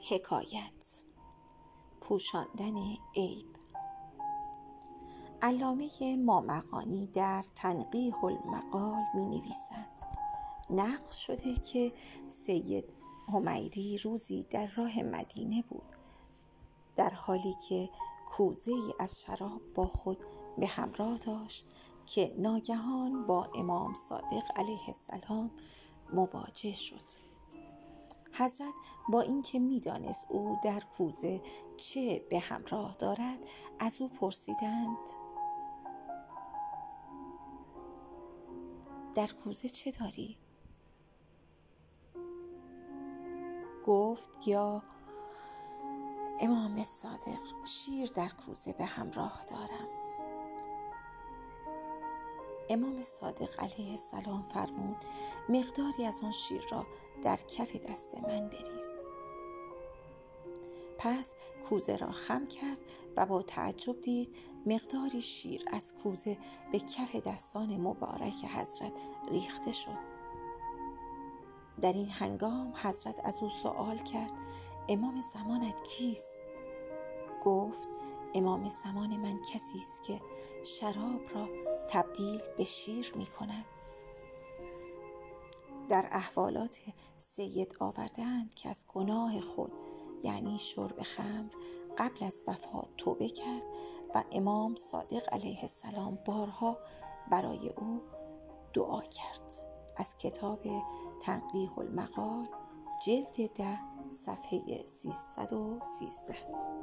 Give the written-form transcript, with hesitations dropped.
حکایت پوشاندن عیب. علامه مامقانی در تنقیح المقال می نویسد نقل شده که سید حمیری روزی در راه مدینه بود، در حالی که کوزه‌ای از شراب با خود به همراه داشت که ناگهان با امام صادق علیه السلام مواجه شد. حضرت با اینکه می‌دانست او در کوزه چه به همراه دارد، از او پرسیدند در کوزه چه داری؟ گفت یا امام صادق، شیر در کوزه به همراه دارم. امام صادق علیه السلام فرمود مقداری از آن شیر را در کف دست من بریز. پس کوزه را خم کرد و با تعجب دید مقداری شیر از کوزه به کف دستان مبارک حضرت ریخته شد. در این هنگام حضرت از او سؤال کرد امام زمانت کیست؟ گفت امام زمان من کسی است که شراب را تبدیل به شیر می کند. در احوالات سید آوردند که از گناه خود یعنی شرب خمر قبل از وفات توبه کرد و امام صادق علیه السلام بارها برای او دعا کرد. از کتاب تنقیح المقال جلد 10 صفحه 313.